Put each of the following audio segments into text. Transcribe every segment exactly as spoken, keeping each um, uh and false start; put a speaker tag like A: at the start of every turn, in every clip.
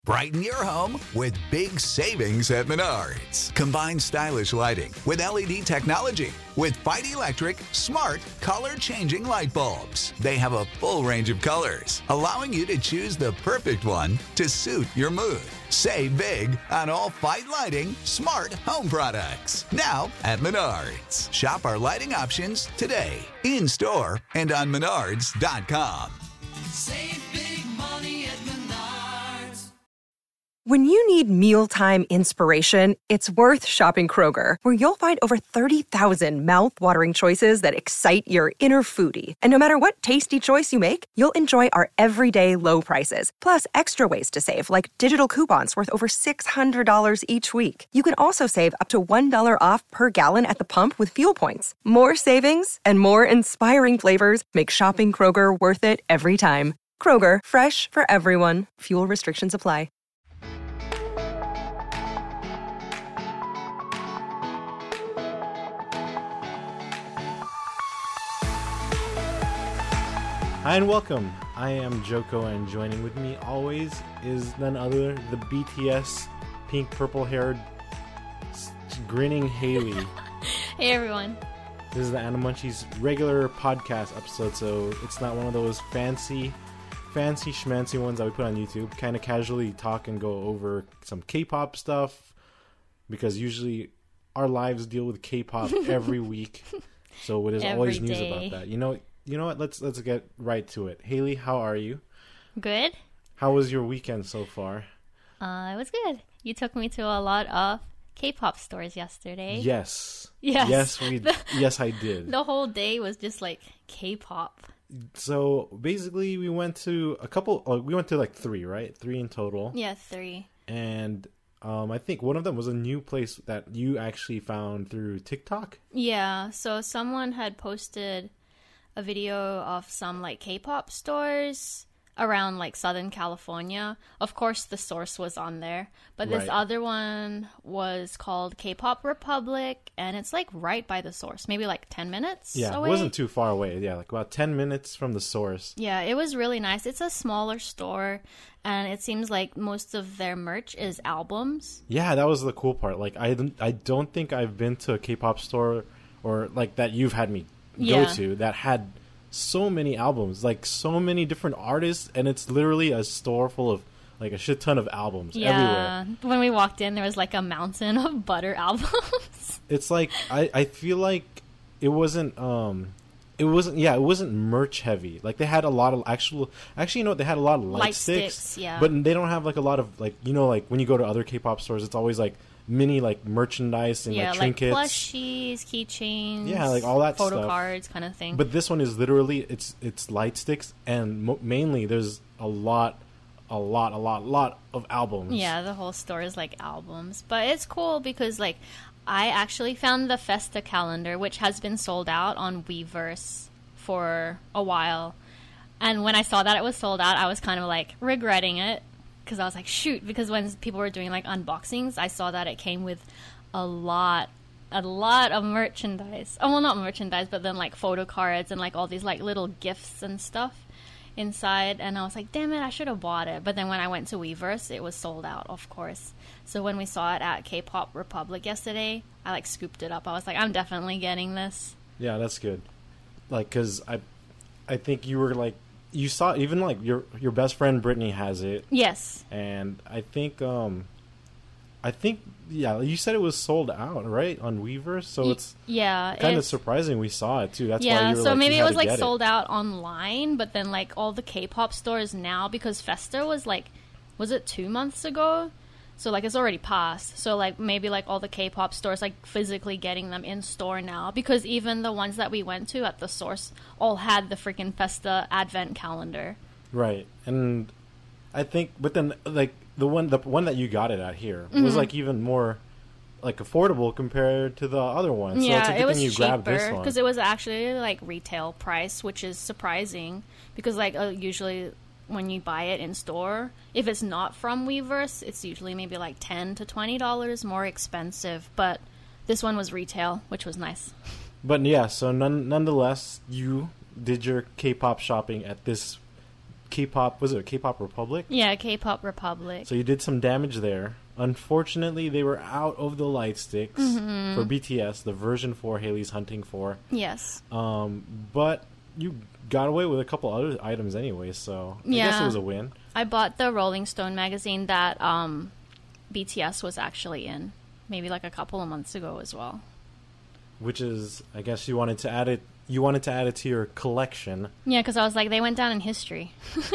A: Brighten your home with big savings at Menards. Combine stylish lighting with L E D technology with Fight Electric smart color-changing light bulbs. They have a full range of colors, allowing you to choose the perfect one to suit your mood. Save big on all Fight Lighting smart home products. Now at Menards. Shop our lighting options today, in-store and on menards dot com.
B: Save big money at Menards.
C: When you need mealtime inspiration, it's worth shopping Kroger, where you'll find over thirty thousand mouth-watering choices that excite your inner foodie. And no matter what tasty choice you make, you'll enjoy our everyday low prices, plus extra ways to save, like digital coupons worth over six hundred dollars each week. You can also save up to one dollar off per gallon at the pump with fuel points. More savings and more inspiring flavors make shopping Kroger worth it every time. Kroger, fresh for everyone. Fuel restrictions apply.
D: Hi and welcome. I am Joko, and joining with me always is none other the B T S pink purple haired grinning Haley.
E: Hey everyone.
D: This is the Anna Munchies regular podcast episode, so it's not one of those fancy fancy schmancy ones that we put on YouTube. Kind of casually talk and go over some K-pop stuff, because usually our lives deal with K-pop every week, so there's
E: Every
D: always news
E: day.
D: about that. You know You know what? Let's let's get right to it. Haley, how are you?
E: Good.
D: How was your weekend so far?
E: Uh, it was good. You took me to a lot of K-pop stores yesterday.
D: Yes.
E: Yes.
D: Yes, we.
E: The-
D: yes, I did.
E: The whole day was just like K-pop.
D: So basically, we went to a couple. Oh, we went to like three, right? Three in total.
E: Yeah, three.
D: And um, I think one of them was a new place that you actually found through TikTok.
E: Yeah. So someone had posted a video of some like K-pop stores around like Southern California. Of course, the source was on there, but this
D: Right.
E: other one was called K-pop Republic, and it's like right by the source, maybe like ten minutes
D: Yeah,
E: away.
D: it wasn't too far away. Yeah, like about ten minutes from the source.
E: Yeah, it was really nice. It's a smaller store, and it seems like most of their merch is albums.
D: Yeah, that was the cool part. Like, I don't, I don't think I've been to a K-pop store or like that you've had me go
E: Yeah.
D: to that had so many albums, like so many different artists, and it's literally a store full of like a shit ton of albums
E: Yeah,
D: everywhere.
E: when we walked in, there was like a mountain of Butter albums.
D: It's like I, I feel like it wasn't um it wasn't yeah it wasn't merch heavy. Like they had a lot of actual actually you know what, they had a lot of light,
E: Light
D: sticks,
E: sticks, yeah.
D: but they don't have like a lot of like you know like when you go to other K-pop stores, it's always like mini like merchandise and
E: Yeah,
D: like
E: like
D: trinkets.
E: plushies, keychains,
D: Yeah, like all that
E: photo
D: stuff.
E: cards, kind of thing.
D: But this one is literally it's it's light sticks, and mo- mainly there's a lot, a lot, a lot, lot of albums.
E: Yeah, the whole store is like albums. But it's cool because like I actually found the Festa calendar, which has been sold out on Weverse for a while. And when I saw that it was sold out, I was kind of like regretting it, because I was like, shoot, because when people were doing like unboxings, I saw that it came with a lot a lot of merchandise. Oh, well, not merchandise, but then like photo cards and like all these like little gifts and stuff inside, and I was like, damn it, I should have bought it. But then when I went to Weverse, it was sold out, of course. So when we saw it at K-Pop Republic yesterday, I like scooped it up. I was like, I'm definitely getting this.
D: Yeah, that's good. Like, cause I, I think you were like, you saw even like your your best friend Brittany has it,
E: Yes.
D: and I think um, I think yeah, you said it was sold out right on Weverse, so
E: Y-
D: it's
E: yeah,
D: kind of
E: it's-
D: surprising we saw it too. That's why
E: yeah,
D: you were
E: so
D: like,
E: maybe
D: you
E: it
D: had
E: was
D: to
E: like
D: get
E: sold out online, but then like all the K-pop stores now, because Festa was like, was it two months ago? So like it's already passed. So like maybe like all the K-pop stores like physically getting them in store now, because even the ones that we went to at the source all had the freaking Festa advent calendar.
D: Right, and I think, but then like the one the one that you got it at here was
E: Mhm.
D: like even more like affordable compared to the other one. So
E: Yeah,
D: it's a good
E: it was
D: thing you grabbed this
E: cheaper
D: one.
E: because it was actually like retail price, which is surprising because like uh, usually when you buy it in store, if it's not from Weverse, it's usually maybe like ten to twenty dollars more expensive. But this one was retail, which was nice.
D: But yeah, so none, nonetheless, you did your K-pop shopping at this K-pop, was it K-pop Republic?
E: Yeah, K-pop Republic.
D: So you did some damage there. Unfortunately, they were out of the light sticks
E: Mm-hmm.
D: for B T S, the version four Haley's hunting for.
E: Yes.
D: Um, but you got away with a couple other items anyway, so I guess
E: Yeah.
D: it was a win.
E: I bought the Rolling Stone magazine that um, B T S was actually in, maybe like a couple of months ago as well.
D: Which is, I guess you wanted to add it. You wanted to add it to your collection.
E: Yeah, because I was like, they went down in history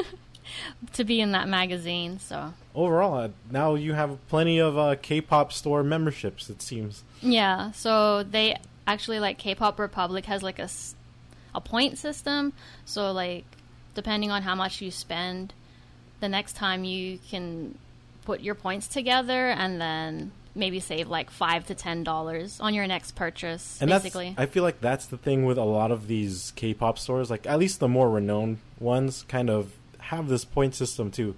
E: to be in that magazine. So
D: Overall, uh, now you have plenty of uh, K-pop store memberships. It seems.
E: yeah, so they actually like K-pop Republic has like a s- a point system. So like depending on how much you spend, the next time you can put your points together and then maybe save like five to ten dollars on your next purchase.
D: And
E: basically,
D: that's, I feel like that's the thing with a lot of these K-pop stores. Like at least the more renowned ones, kind of have this point system too.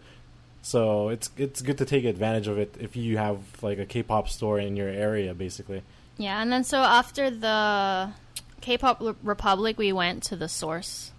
D: So it's it's good to take advantage of it if you have like a K-pop store in your area, basically.
E: yeah. And then so after the K-pop Re- Republic, we went to the Source.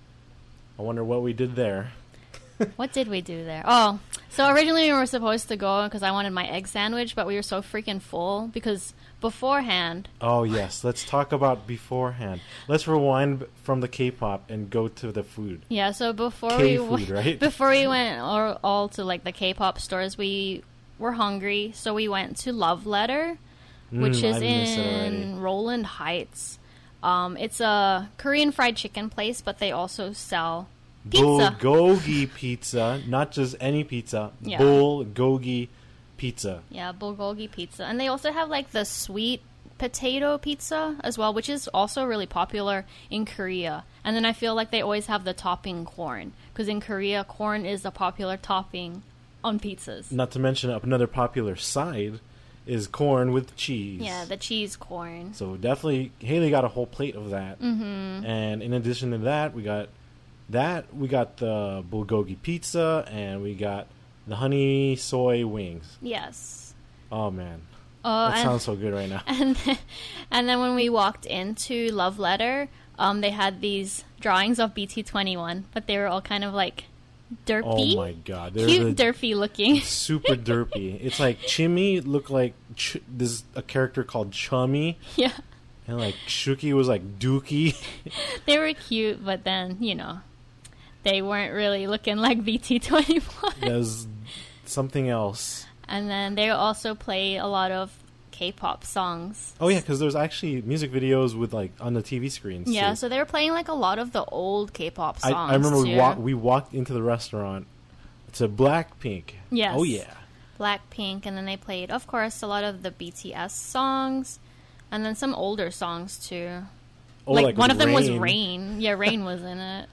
D: I wonder what we did there.
E: What did we do there? Oh, so originally we were supposed to go because I wanted my egg sandwich, but we were so freaking full because beforehand,
D: Oh yes, let's talk about beforehand. Let's rewind from the K-pop and go to the food.
E: yeah. So before
D: K
E: we
D: food, right?
E: before we went all, all to like the K-pop stores, we were hungry, so we went to Love Letter, which
D: Mm,
E: is
D: I missed it already.
E: in Roland Heights. Um, it's a Korean fried chicken place, but they also sell pizza.
D: Bulgogi pizza, not just any pizza.
E: Yeah.
D: Bulgogi pizza.
E: Yeah, bulgogi pizza. And they also have like the sweet potato pizza as well, which is also really popular in Korea. And then I feel like they always have the topping corn, because in Korea, corn is a popular topping on pizzas.
D: Not to mention another popular side is corn with cheese.
E: Yeah, the cheese corn.
D: So definitely, Haley got a whole plate of that. Mm-hmm. And in addition to that, we got that. We got the bulgogi pizza, and we got the honey soy wings.
E: Yes.
D: Oh man,
E: Oh,
D: that
E: and,
D: sounds so good right now.
E: and, then, and then when we walked into Love Letter, um, they had these drawings of B T twenty-one, but they were all kind of like derpy.
D: Oh my god, they're
E: Cute,
D: the
E: derpy looking.
D: super derpy. It's like Chimmy looked like Ch- this a character called Chummy,
E: Yeah.
D: and like Shuki was like Dookie.
E: They were cute, but then, you know, they weren't really looking like B T twenty-one.
D: There's something else.
E: And then they also play a lot of K-pop songs.
D: Oh yeah, because there's actually music videos with like on the T V screens.
E: Yeah,
D: too.
E: so they were playing like a lot of the old K-pop songs.
D: I, I remember we,
E: too.
D: walk, we walked into the restaurant. It's a Blackpink.
E: Yes.
D: Oh yeah.
E: Blackpink, and then they played, of course, a lot of the B T S songs, and then some older songs too.
D: Oh,
E: like,
D: like
E: one
D: with
E: of them was
D: Rain.
E: Rain. Yeah, Rain was in it.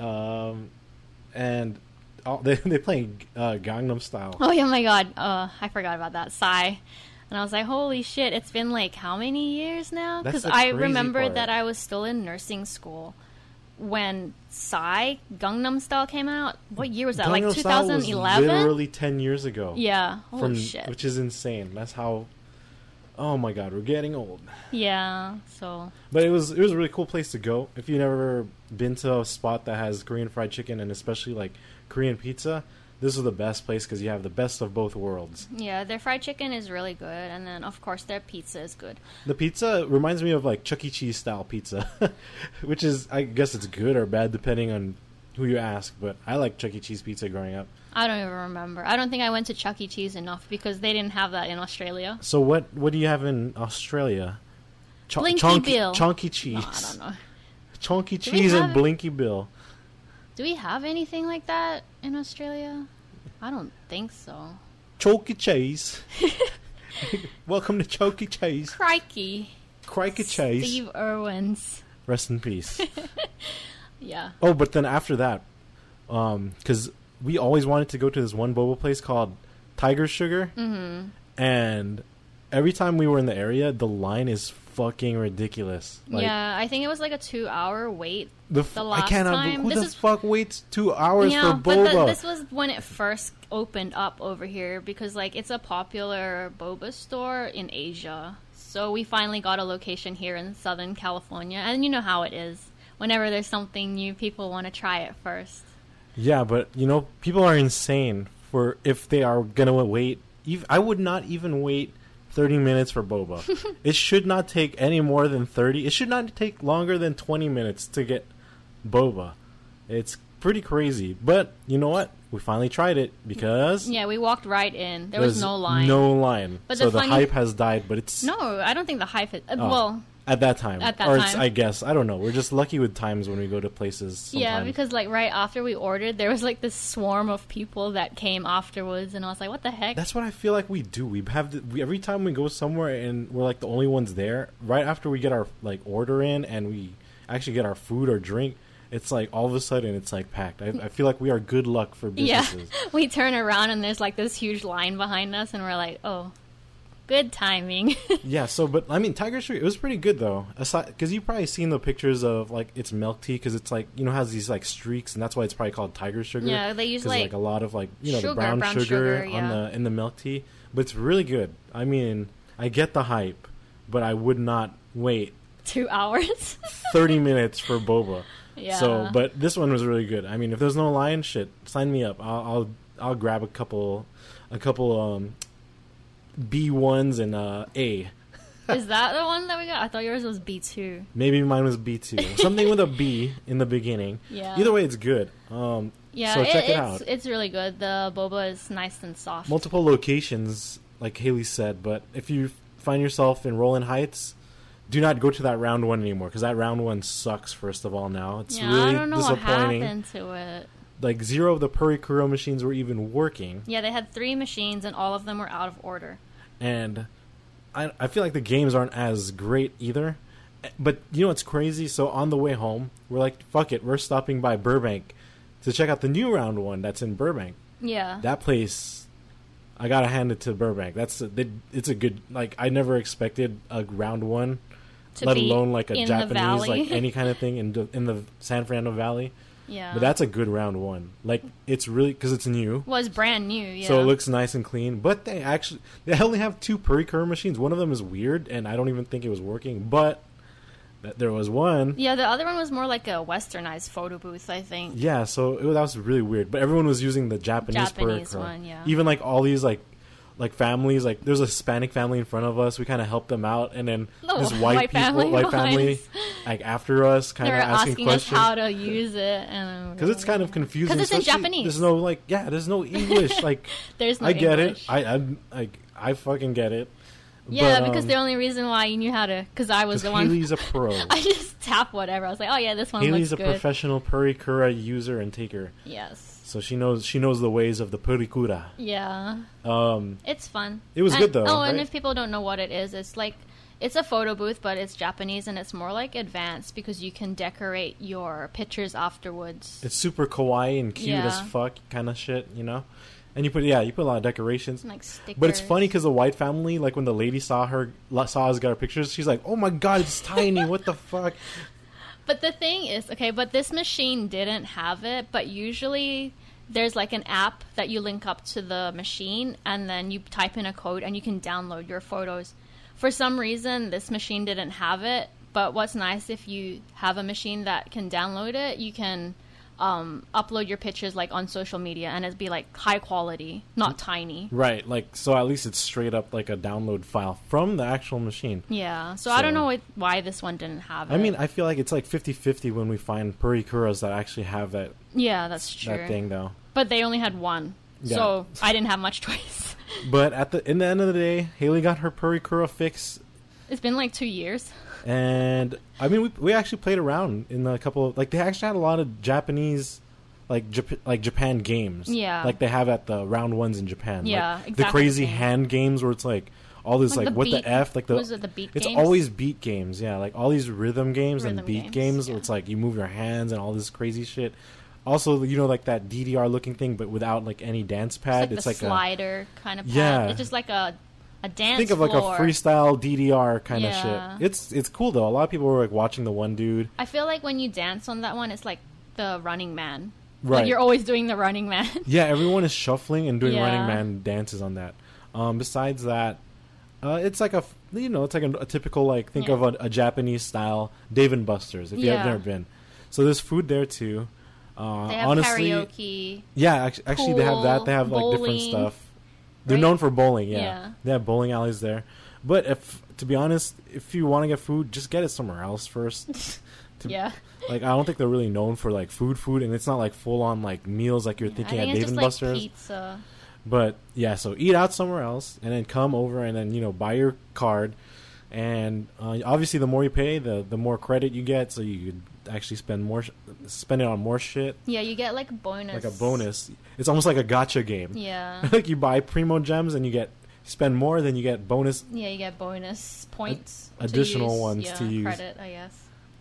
D: Um, and oh, they they playing uh, Gangnam Style.
E: Oh, yeah, my God. Uh, I forgot about that. Psy. And I was like, holy shit, it's been like how many years now?
D: That's
E: Because
D: the
E: I
D: crazy
E: remembered
D: part.
E: that I was still in nursing school when Psy, Gangnam Style came out. What year was that?
D: Gangnam
E: like
D: Style was
E: twenty eleven?
D: literally ten years ago.
E: Yeah. Holy
D: From,
E: shit.
D: Which is insane. That's how. Oh my god, we're getting old.
E: Yeah, so.
D: But it was it was a really cool place to go. If you've never been to a spot that has Korean fried chicken and especially like Korean pizza, this is the best place because you have the best of both worlds.
E: Yeah, their fried chicken is really good, and then, of course, their pizza is good.
D: The pizza reminds me of like Chuck E. Cheese style pizza, which is I guess it's good or bad depending on who you ask. But I like Chuck E. Cheese pizza growing up.
E: I don't even remember. I don't think I went to Chuck E. Cheese enough because they didn't have that in Australia.
D: So what what do you have in Australia? Ch-
E: Blinky
D: chunky,
E: Bill.
D: Chunky
E: No,
D: cheese.
E: I don't know.
D: Chunky
E: Do we
D: cheese and
E: have it?
D: Blinky Bill.
E: Do we have anything like that in Australia? I don't think so.
D: Chunky cheese. Welcome to Chunky cheese.
E: Crikey.
D: Crikey cheese.
E: Steve Irwin's.
D: Rest in peace.
E: Yeah.
D: Oh, but then after that, um, because we always wanted to go to this one boba place called Tiger Sugar, mm-hmm. and every time we were in the area, the line is fucking ridiculous. Like,
E: yeah, I think it was like a two-hour wait.
D: the, f-
E: the
D: I
E: last
D: cannot.
E: time.
D: Who
E: This
D: the
E: is-
D: fuck waits two hours
E: Yeah,
D: for
E: but
D: boba?
E: the, this was when it first opened up over here because, like, it's a popular boba store in Asia. So we finally got a location here in Southern California, and you know how it is. Whenever there's something new, people want to try it first.
D: Yeah, but you know, people are insane for if they are gonna wait. Ev- I would not even wait thirty minutes for boba. It should not take any more than thirty. It should not take longer than twenty minutes to get boba. It's pretty crazy. But you know what? We finally tried it because
E: Yeah, we walked right in. There was
D: there's
E: no line.
D: No line.
E: But
D: so
E: the
D: the
E: funny-
D: hype has died, but it's
E: No, I don't think the hype. Is, uh,
D: Oh.
E: Well,
D: at that time.
E: At that
D: or It's,
E: time.
D: I guess. I don't know. We're just lucky with times when we go to places.
E: yeah,
D: sometimes.
E: because like right after we ordered, there was like this swarm of people that came afterwards, and I was like, "What the heck?"
D: That's what I feel like we do. We have the, we, every time we go somewhere and we're like the only ones there. Right after we get our like order in and we actually get our food or drink, it's like all of a sudden it's like packed. I, I feel like we are good luck for
E: Yeah,
D: businesses.
E: we turn around and there's like this huge line behind us, and we're like, "Oh, good timing."
D: Yeah. So, but I mean, Tiger Sugar, it was pretty good though. Aside, because you've probably seen the pictures of like its milk tea, because it's like you know has these like streaks, and that's why it's probably called Tiger Sugar.
E: Yeah, they use,
D: 'Cause,
E: like,
D: a lot of like you know
E: sugar,
D: the brown,
E: brown
D: sugar,
E: sugar,
D: on
E: yeah.
D: the in the milk tea, but it's really good. I mean, I get the hype, but I would not wait
E: Two hours.
D: thirty minutes for boba.
E: Yeah.
D: So, but this one was really good. I mean, if there's no line, shit, sign me up. I'll I'll, I'll grab a couple, a couple um, B ones and uh, A.
E: Is that the one that we got? I thought yours was B two.
D: Maybe mine was B two. Something with a B in the beginning.
E: Yeah.
D: Either way, it's good. Um,
E: Yeah,
D: so
E: it,
D: check it
E: it's
D: out.
E: it's really good. The boba is nice and soft.
D: Multiple locations, like Haley said, but if you find yourself in Roland Heights, do not go to that round one anymore because that round one sucks. First of all, now it's
E: yeah,
D: really
E: I don't know what
D: disappointing.
E: happened to it.
D: Like zero of the Purikuro machines were even working.
E: Yeah, they had three machines and all of them were out of order.
D: And I, I feel like the games aren't as great either. But you know what's crazy? So on the way home, we're like, fuck it, we're stopping by Burbank to check out the new round one that's in Burbank.
E: Yeah.
D: That place, I gotta hand it to Burbank. That's a, they, it's a good, like, I never expected a round one,
E: To
D: let
E: be
D: alone like a
E: in the
D: Japanese,
E: valley.
D: like any kind of thing in the, in the San Fernando Valley.
E: Yeah.
D: But that's a good round one. Like, it's really, because it's new.
E: was brand new, yeah.
D: So it looks nice and clean, but they actually they only have two Purikuro machines. One of them is weird, and I don't even think it was working. But th- there was one.
E: Yeah, the other one was more like a westernized photo booth, I think.
D: Yeah, so it, that was really weird. But everyone was using the Japanese,
E: Japanese
D: Purikuro.
E: one, yeah.
D: Even like all these like like families, like there's a Hispanic family in front of us. We kind of helped them out, and then
E: The
D: this
E: white
D: white people,
E: family
D: white
E: ones.
D: family, like after us, kind
E: They
D: of
E: were
D: asking,
E: asking us
D: questions.
E: how to use it, and
D: Because it's kind of confusing.
E: 'Cause it's in
D: especially-
E: Japanese.
D: There's no like, yeah, there's no English. Like,
E: There's no
D: I get
E: English.
D: it. I, I like, I fucking get it.
E: Yeah,
D: But,
E: because
D: um,
E: the only reason why you knew how to, because I was
D: Because
E: the one.
D: Haley's a pro.
E: I just tap whatever. I was like, oh yeah, this one
D: Haley's a
E: looks good.
D: professional Purikura user and taker,
E: Yes.
D: so she knows she knows the ways of the Purikura.
E: Yeah.
D: Um,
E: It's fun.
D: It was
E: And-
D: good, though,
E: Oh, and
D: right?
E: if people don't know what it is, it's like it's a photo booth, but it's Japanese and it's more like advanced because you can decorate your pictures afterwards.
D: it's super kawaii and cute
E: Yeah.
D: as fuck kind of shit, you know. And you put yeah, you put a lot of decorations.
E: Like stickers.
D: But it's funny because the white family, like when the lady saw her saw us get our pictures, she's like, "Oh my god, it's tiny! What the fuck?"
E: But the thing is, okay, but this machine didn't have it, but usually there's like an app that you link up to the machine and then you type in a code and you can download your photos. For some reason, this machine didn't have it, but what's nice if you have a machine that can download it, you can um, upload your pictures like on social media and it'd be like high quality, not tiny.
D: Right, like so at least it's straight up like a download file from the actual machine.
E: Yeah, so, I don't
D: So-
E: know what, why this one didn't have it.
D: I mean, I feel like it's like fifty-fifty when we find Purikuras that actually have that
E: yeah, that's true.
D: that thing though.
E: But they only had one,
D: Yeah.
E: so I didn't have much choice.
D: But at the in the end of the day, Haley got her Purikura fix,
E: It's been like two years.
D: and I mean, we we actually played around in a couple of, like they actually had a lot of Japanese, like Jap- like Japan games,
E: Yeah.
D: like they have at the round ones in Japan,
E: Yeah,
D: like the
E: exactly
D: crazy
E: the same.
D: hand games where it's like all this
E: Like
D: like,
E: the
D: what
E: beat-
D: the f like the
E: was it the beat
D: it's
E: games?
D: always beat games, yeah, like all these rhythm games
E: Rhythm
D: and beat
E: games,
D: games,
E: yeah.
D: where it's like you move your hands and all this crazy shit. Also, you know, like that D D R looking thing, but without like any dance
E: It's
D: pad.
E: like
D: It's
E: the
D: like, a
E: slider kind of pad.
D: Yeah.
E: It's just like a a dance
D: think of like
E: floor.
D: a freestyle D D R kind of
E: Yeah.
D: shit. It's it's cool though. A lot of people were like watching the one dude.
E: I feel like when you dance on that one, it's like the Running Man.
D: Right.
E: Like you're always doing the Running Man.
D: Yeah, everyone is shuffling and doing
E: Yeah.
D: Running Man dances on that. Um, besides that, uh, it's like a f- you know it's like a, a typical like think
E: Yeah.
D: of a, a Japanese style Dave and Buster's if you have
E: Yeah.
D: never been. So there's food there too. Uh,
E: They have
D: honestly,
E: karaoke.
D: yeah, actually, actually they have that. They have like different
E: bowling,
D: stuff. They're
E: right?
D: known for bowling. Yeah.
E: Yeah.
D: They have bowling alleys there. But if, to be honest, if you want to get food, just get it somewhere else first. To-
E: Yeah.
D: Like, I don't think they're really known for like food, food, and it's not like full on like meals like you're
E: I
D: thinking
E: think
D: at
E: it's
D: Dave
E: just
D: and
E: like
D: Buster's.
E: pizza.
D: But yeah, so eat out somewhere else, and then come over, and then you know buy your card, and uh, obviously the more you pay, the the more credit you get, so you could actually spend more, sh- spend it on more shit,
E: Yeah, you get like bonus.
D: like a bonus. It's almost like a gotcha game.
E: Yeah.
D: Like you buy primo gems, and you get spend more, then you get bonus.
E: Yeah, you get bonus points. to
D: additional
E: use.
D: ones
E: yeah,
D: to use.
E: Credit, I guess.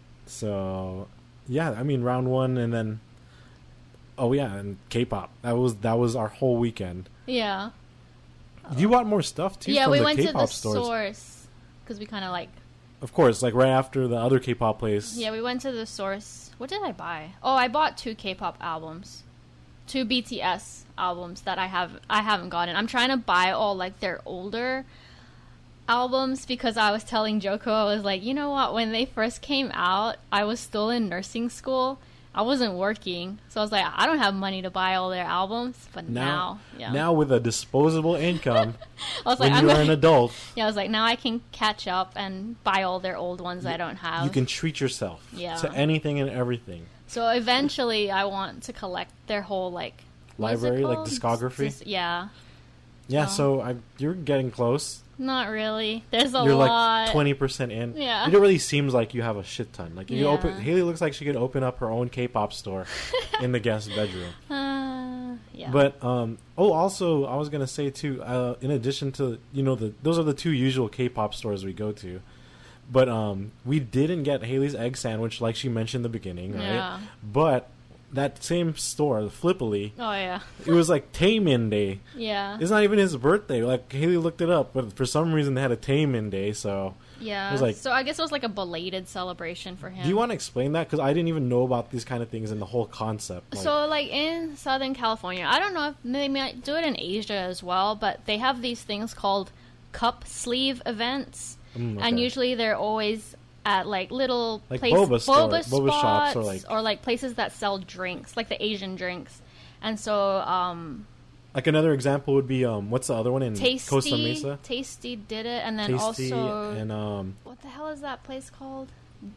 D: So yeah, I mean round one, and then oh yeah, and K-pop. That was that was our whole weekend.
E: Yeah.
D: You bought more stuff too.
E: Yeah,
D: from
E: we
D: the
E: went
D: K-pop
E: to the
D: stores.
E: source because we kind of like.
D: Of course, like right after the other K-pop place.
E: Yeah, we went to the source. What did I buy? Oh, I bought two K-pop albums, two B T S albums that I have I haven't gotten. I'm trying to buy all like their older albums because I was telling Joko, I was like, you know what? When they first came out, I was still in nursing school. I wasn't working, so I was like, I don't have money to buy all their albums. But now,
D: Now,
E: yeah,
D: now with a disposable income,
E: I was like,
D: when
E: I'm
D: you are
E: gonna,
D: an adult,
E: yeah, I was like, now I can catch up and buy all their old ones I don't have.
D: you can treat yourself
E: Yeah.
D: to anything and everything.
E: So eventually, I want to collect their whole like what is it
D: Library, like
E: called?
D: discography?
E: Dis- yeah,
D: Yeah,
E: Oh.
D: so I, you're getting close.
E: not really. There's a
D: You're
E: lot.
D: like twenty percent in.
E: Yeah.
D: It really seems like you have a shit ton. Like you
E: Yeah.
D: open, Haley looks like she could open up her own K-pop store in the guest bedroom.
E: Uh, yeah.
D: But um, oh, also I was gonna say too. Uh, in addition to you know the those are the two usual K-pop stores we go to, but um, we didn't get Haley's egg sandwich like she mentioned in the beginning, right?
E: Yeah.
D: But that same store, the Flippily,
E: oh yeah,
D: it was like Taemin Day.
E: yeah,
D: It's not even his birthday. Like Haley looked it up, but for some reason they had a Taemin Day. So
E: yeah.
D: it was like-
E: so I guess it was like a belated celebration for him.
D: do you want to explain that? Because I didn't even know about these kind of things and the whole concept. Like,
E: So, like in Southern California, I don't know if they might do it in Asia as well, but they have these things called cup sleeve events,
D: Mm,
E: and
D: okay.
E: usually they're always at like little
D: Like
E: place,
D: boba store-
E: boba,
D: boba shops
E: spots,
D: or, like-
E: places that sell drinks, like the Asian drinks. And so, um,
D: like another example would be um, what's the other one in
E: Tasty,
D: Costa Mesa?
E: Tasty did it, and then
D: Tasty
E: also
D: and um,
E: what the hell is that place called?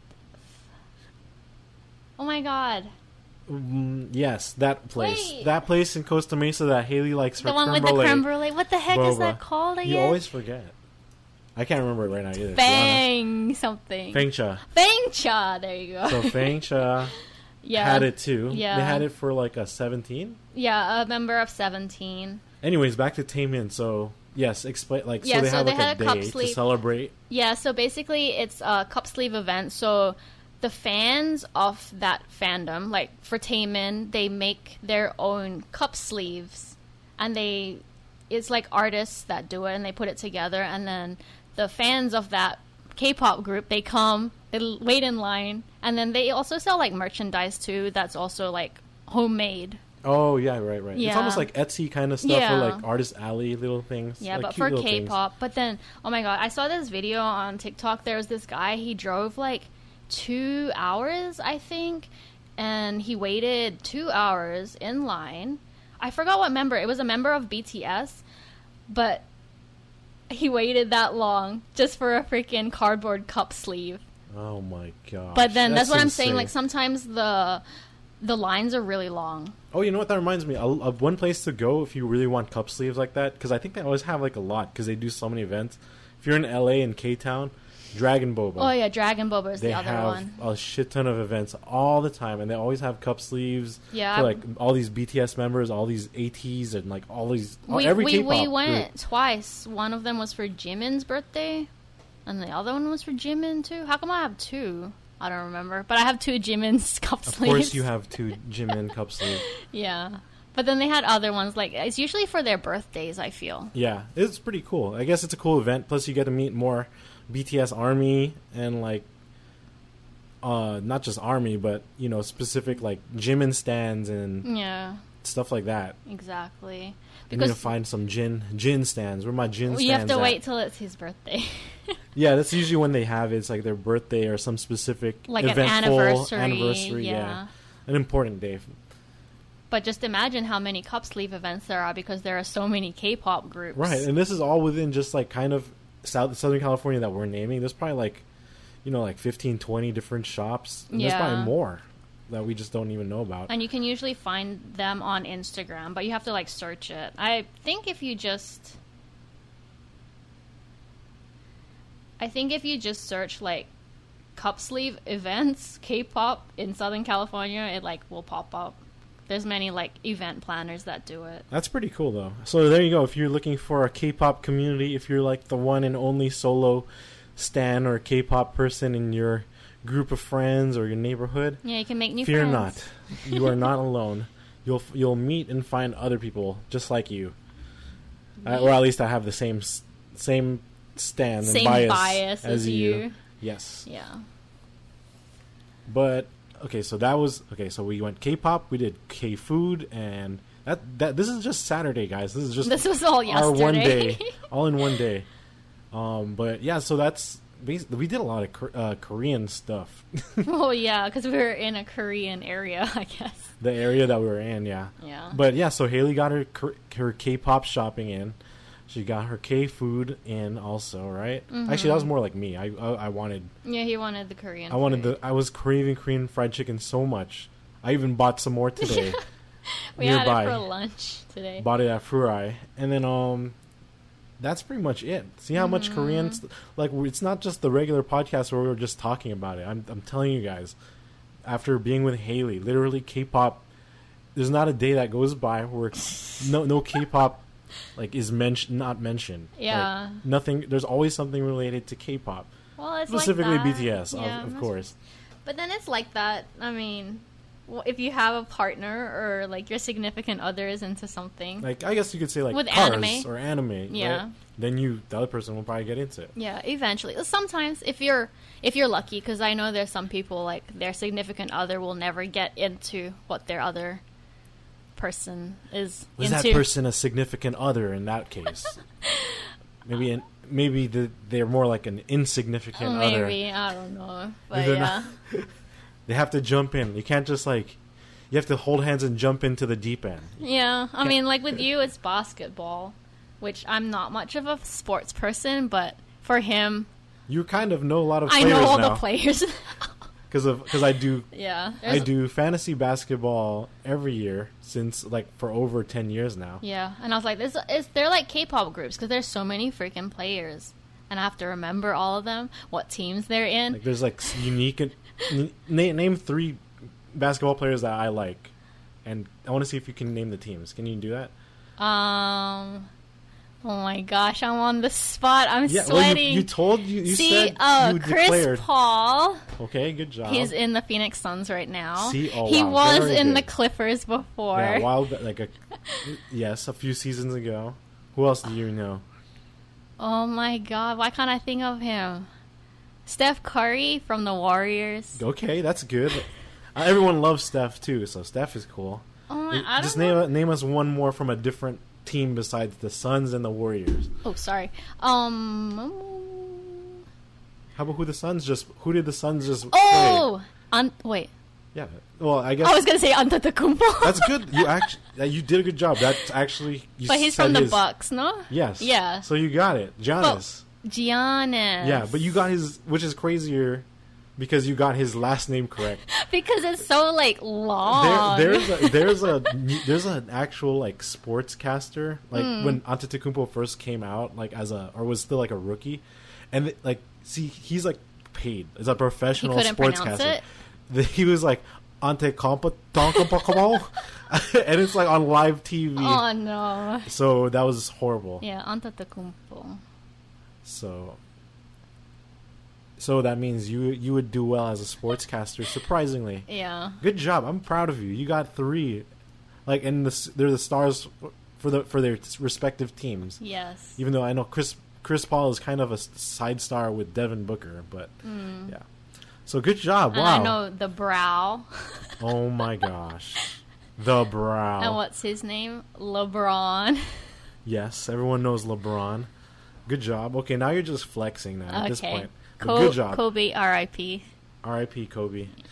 E: Oh my god.
D: mm, yes, that place.
E: Wait.
D: That place in Costa Mesa that Haley likes.
E: The
D: her
E: one
D: creme
E: with the
D: brulee,
E: creme brulee. What the heck is
D: boba.
E: that called again?
D: You always forget. I can't remember it right now either. to be honest.
E: Fang something.
D: Feng Cha.
E: Fang Cha. There you go.
D: So Feng Cha
E: yeah.
D: had it too.
E: Yeah.
D: They had it for like a seventeen.
E: Yeah, a member of seventeen.
D: Anyways, back to Taemin. So yes, explain like
E: Yeah,
D: so they
E: so
D: have
E: they
D: like
E: had
D: a
E: a cup
D: day to
E: sleeve.
D: celebrate.
E: Yeah, so basically it's a cup sleeve event. So the fans of that fandom, like for Taemin, they make their own cup sleeves, and they it's like artists that do it, and they put it together, and then the fans of that K-pop group, they come, they l- wait in line, and then they also sell like merchandise too. That's also like homemade.
D: Oh yeah, right, right. It's
E: Yeah.
D: almost like Etsy kind of stuff,
E: Yeah.
D: or like Artist Alley little things.
E: Yeah,
D: like
E: but
D: cute
E: for
D: little things.
E: K-pop. But then, oh my god, I saw this video on TikTok. There was this guy. He drove like two hours, I think, and he waited two hours in line. I forgot what member. It was a member of B T S, but he waited that long just for a freaking cardboard cup sleeve.
D: Oh my god.
E: But then that's, what I'm saying. Like sometimes the the lines are really long.
D: Oh, you know what? That reminds me. Of of one place to go if you really want cup sleeves like that, because I think they always have like a lot because they do so many events. If you're in L A and K-Town, Dragon Boba.
E: Oh yeah, Dragon Boba is
D: They
E: the other
D: have
E: one.
D: a shit ton of events all the time, and they always have cup sleeves
E: Yeah,
D: for
E: I-
D: like all these B T S members, all these ATs, and like all these
E: We
D: every
E: we,
D: K-pop
E: we
D: group.
E: went twice. One of them was for Jimin's birthday, and the other one was for Jimin too. How come I have two? I don't remember, but I have two Jimin's cup
D: Of
E: sleeves.
D: course, you have two Jimin cup sleeves.
E: Yeah, but then they had other ones. Like it's usually for their birthdays. I feel.
D: Yeah, it's pretty cool. I guess it's a cool event. Plus, you get to meet more B T S Army and like, uh, not just Army, but you know, specific like Jimin stands and
E: Yeah,
D: stuff like that.
E: exactly.
D: I need to
E: Because
D: find some Jin Jin stands. Where my Jin stands
E: you have to
D: at?
E: wait till it's his birthday.
D: Yeah, that's usually when they have it. It's like their birthday or some specific
E: Like an
D: eventful
E: anniversary,
D: anniversary. Yeah.
E: yeah.
D: An important day.
E: But just imagine how many cup sleeve events there are because there are so many K-pop groups.
D: Right, and this is all within just like kind of South Southern California that we're naming. There's probably like, you know, like fifteen, twenty different shops. And
E: Yeah.
D: There's probably more that we just don't even know about.
E: And you can usually find them on Instagram, but you have to like search it. I think if you just I think if you just search like cup sleeve events, K-pop in Southern California, it like will pop up. There's many like event planners that do it.
D: That's pretty cool though. So there you go. If you're looking for a K-pop community, if you're like the one and only solo stan or K-pop person in your group of friends or your neighborhood,
E: Yeah, you can make new
D: fear
E: friends.
D: not. You are not alone. You'll you'll meet and find other people just like you, uh, or at least I have the same s- same stand
E: Same
D: and bias,
E: bias as you.
D: Yes,
E: Yeah.
D: but okay. So that was okay. So we went K-pop. We did K-food, and that that this is just Saturday, guys. This is just
E: This was all
D: our one
E: yesterday.
D: day, all in one day. Um, but yeah, so that's we we did a lot of Kor- uh, Korean stuff.
E: Oh yeah, because we were in a Korean area, I guess.
D: The area that we were in, yeah.
E: Yeah.
D: But yeah, so Haley got her K- her K-pop shopping in. She got her K-food in also, right?
E: Mm-hmm.
D: Actually, that was more like me. I I, I wanted
E: Yeah, he wanted the Korean.
D: I wanted
E: food.
D: the I was craving Korean fried chicken so much. I even bought some more today.
E: We
D: nearby.
E: had it for lunch today.
D: Bought it at Furai, and then um, that's pretty much it. See how much Korean st- like we- it's not just the regular podcast where we were just talking about it. I'm I'm telling you guys, after being with Haley, literally K-pop. There's not a day that goes by where no no K-pop like is mentioned not mentioned. Like,
E: Yeah.
D: nothing. There's always something related to K-pop,
E: Well, it's
D: specifically
E: like that.
D: B T S,
E: Yeah,
D: of, of
E: that's-
D: course.
E: But then it's like that. I mean, well, if you have a partner or like your significant other is into something,
D: Like I guess you could say like
E: With
D: cars
E: anime.
D: or anime.
E: Yeah.
D: Right? Then you the other person will probably get into it.
E: yeah, eventually. Sometimes if you're if you're lucky, because I know there's some people like their significant other will never get into what their other person is
D: Was
E: into.
D: that person a significant other in that case? maybe an, maybe the, they're more like an insignificant other.
E: Maybe I don't know, but
D: They're
E: yeah.
D: not- They have to jump in. You can't just like you have to hold hands and jump into the deep end.
E: Yeah, I mean, like with you, it's basketball, which I'm not much of a sports person, but for him,
D: You kind of know a lot of
E: I
D: players
E: know all
D: now
E: the players.
D: because of because I do
E: yeah,
D: I
E: there's-
D: do fantasy basketball every year since like for over ten years now.
E: Yeah, and I was like, this is they're like K-pop groups because there's so many freaking players, and I have to remember all of them, what teams they're in.
D: Like there's like s- unique and n- name name three basketball players that I like, and I want to see if you can name the teams. Can you do that?
E: Um, oh my gosh, I'm on the spot. I'm
D: Yeah, well,
E: sweating.
D: you, you told you you
E: See,
D: said
E: uh,
D: you
E: Chris
D: declared.
E: Paul.
D: Okay, good job.
E: He's in the Phoenix Suns right now.
D: See? Oh,
E: he
D: wow,
E: was
D: very
E: in
D: good.
E: the Clippers before.
D: Yeah, wild like a yes, a few seasons ago. Who else do you know?
E: Oh my god, why can't I think of him? Steph Curry from the Warriors.
D: Okay, that's good. Uh, everyone loves Steph too, so Steph is cool.
E: Oh my, I
D: Just
E: don't
D: name
E: know.
D: name us one more from a different team besides the Suns and the Warriors.
E: Oh, sorry. Um.
D: How about who the Suns just? Who did the Suns just?
E: Oh, un- wait.
D: play? Yeah. Well, I guess
E: I was gonna say Antetokounmpo.
D: that's good. You actually you did a good job. That's actually. You
E: But he's
D: said
E: from the
D: his-
E: Bucks, no?
D: Yes.
E: Yeah.
D: So you got it, Giannis.
E: Giannis.
D: Yeah, but you got his, which is crazier, because you got his last name correct.
E: because it's so like long.
D: There, there's a there's a there's an actual like sportscaster like
E: Hmm.
D: when Antetokounmpo first came out like as a or was still like a rookie, and th- like see he's like paid as a professional
E: He couldn't pronounce
D: sportscaster.
E: it?
D: The- He was like Antetokounmpo, and it's like on live T V.
E: Oh no.
D: So that was horrible.
E: Yeah, Antetokounmpo.
D: So. So that means you you would do well as a sportscaster, surprisingly.
E: Yeah.
D: Good job. I'm proud of you. You got three, like, and the, s- they're the stars for the for their respective teams.
E: Yes.
D: Even though I know Chris Chris Paul is kind of a s- side star with Devin Booker, but yeah. So good job.
E: And
D: Wow.
E: I know the Brow.
D: Oh my gosh, the brow.
E: And what's his name? LeBron.
D: Yes, everyone knows LeBron. Good job. Okay, now you're just flexing now at this
E: Okay.
D: point. But
E: Co-
D: good job.
E: Kobe, R I P
D: R I P Kobe.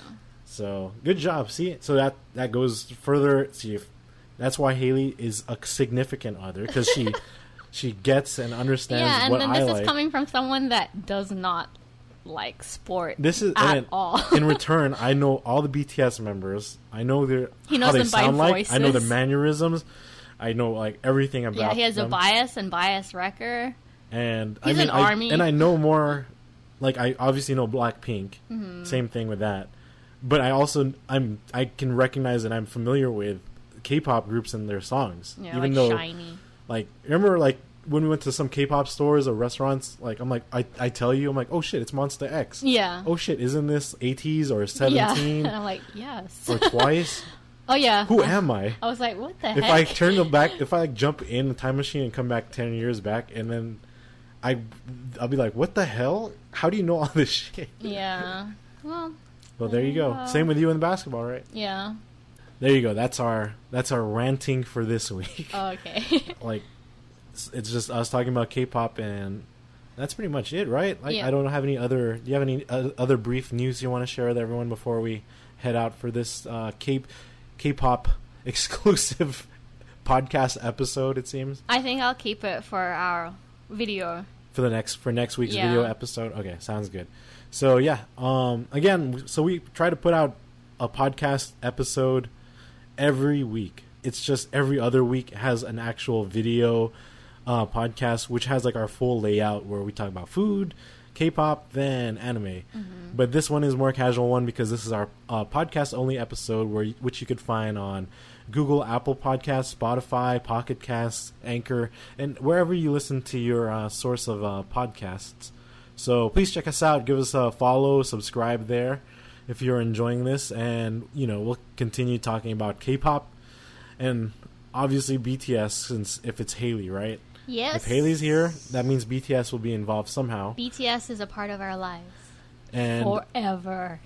D: So good job. See, so that that goes further. See, if that's why Haley is a significant other, because she she gets and understands
E: Yeah, and
D: what
E: then
D: I
E: this
D: like.
E: is coming from someone that does not like sport
D: This is
E: at
D: and
E: all.
D: in return, I know all the B T S members. I know their
E: He
D: how
E: knows
D: they
E: them by
D: sound like. I know their
E: voices.
D: mannerisms. I know like everything about
E: Yeah, he has
D: them.
E: a bias and bias wrecker.
D: And
E: He's
D: I mean,
E: an
D: I,
E: army.
D: and I know more. Like I obviously know Blackpink.
E: Mm-hmm.
D: Same thing with that. But I also I'm I can recognize and I'm familiar with K-pop groups and their songs.
E: Yeah,
D: even
E: like
D: though,
E: Shiny.
D: like remember like when we went to some K-pop stores or restaurants, like I'm like I, I tell you I'm like, oh shit, it's Monsta X.
E: Yeah.
D: Oh shit, isn't this eighties or
E: Yeah.
D: seventeen
E: And I'm like, yes.
D: or Twice?
E: Oh, yeah.
D: Who am I?
E: I was like, what the
D: If
E: heck?
D: I turn them back, if I like jump in the time machine and come back ten years back, and then I, I'll be like, what the hell? How do you know all this shit?
E: Yeah. Well,
D: Well, there you go.
E: Yeah.
D: Same with you in basketball, right?
E: yeah.
D: There you go. That's our that's our ranting for this week.
E: Oh, okay.
D: Like, it's, it's just us talking about K-pop, and that's pretty much it, right? Like,
E: Yeah.
D: I don't have any other. Do you have any uh, other brief news you want to share with everyone before we head out for this uh, K K-pop exclusive podcast episode? It seems.
E: I think I'll keep it for our video.
D: For the next for next week's
E: Yeah.
D: video episode. Okay, sounds good. So yeah, um, again, so we try to put out a podcast episode every week. It's just every other week has an actual video uh, podcast, which has like our full layout where we talk about food, K-pop, then anime.
E: Mm-hmm.
D: But this one is more casual one because this is our uh, podcast only episode, where which you could find on Google, Apple Podcasts, Spotify, Pocket Casts, Anchor, and wherever you listen to your uh, source of uh, podcasts. So please check us out. Give us a follow, subscribe there if you're enjoying this, and you know we'll continue talking about K-pop and obviously B T S, since if it's Haley, right?
E: Yes.
D: If Haley's here, that means B T S will be involved somehow.
E: B T S is a part of our lives.
D: And
E: Forever.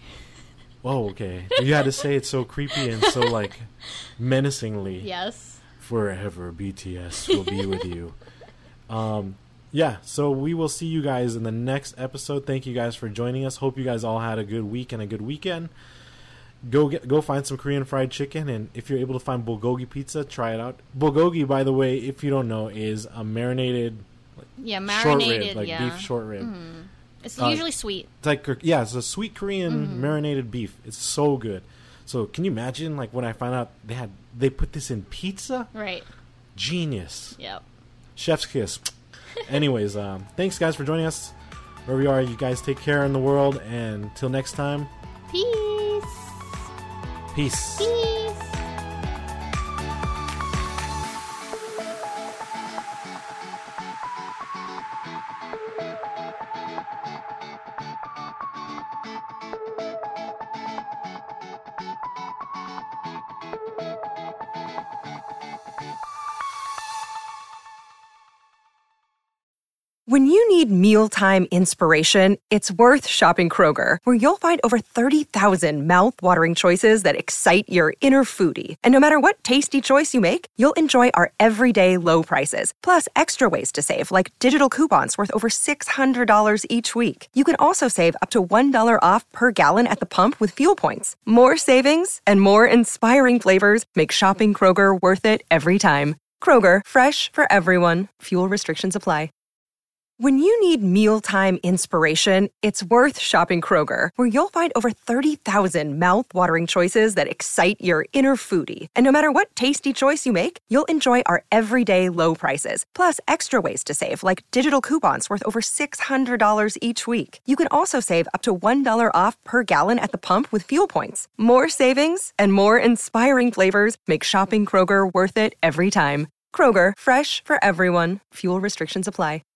D: oh, okay, you had to say it so creepy and so like menacingly.
E: Yes.
D: Forever, B T S will be with you. Um, yeah, so we will see you guys in the next episode. Thank you guys for joining us. Hope you guys all had a good week and a good weekend. Go get go find some Korean fried chicken, and if you're able to find bulgogi pizza, try it out. Bulgogi, by the way, if you don't know, is a marinated
E: Yeah,
D: short
E: marinated.
D: rib, like
E: yeah.
D: beef short rib.
E: Mm. It's
D: Uh,
E: usually sweet.
D: It's like yeah, it's a sweet Korean
E: Mm-hmm.
D: marinated beef. It's so good. So can you imagine like when I found out they had they put this in pizza?
E: Right.
D: Genius.
E: Yep.
D: Chef's kiss. Anyways, um, thanks guys for joining us. Wherever you are, you guys take care in the world, and till next time,
E: Peace.
D: peace.
E: Peace.
C: When you need mealtime inspiration, it's worth shopping Kroger, where you'll find over thirty thousand mouth-watering choices that excite your inner foodie. And no matter what tasty choice you make, you'll enjoy our everyday low prices, plus extra ways to save, like digital coupons worth over six hundred dollars each week. You can also save up to one dollar off per gallon at the pump with fuel points. More savings and more inspiring flavors make shopping Kroger worth it every time. Kroger, fresh for everyone. Fuel restrictions apply. When you need mealtime inspiration, it's worth shopping Kroger, where you'll find over thirty thousand mouth-watering choices that excite your inner foodie. And no matter what tasty choice you make, you'll enjoy our everyday low prices, plus extra ways to save, like digital coupons worth over six hundred dollars each week. You can also save up to one dollar off per gallon at the pump with fuel points. More savings and more inspiring flavors make shopping Kroger worth it every time. Kroger, fresh for everyone. Fuel restrictions apply.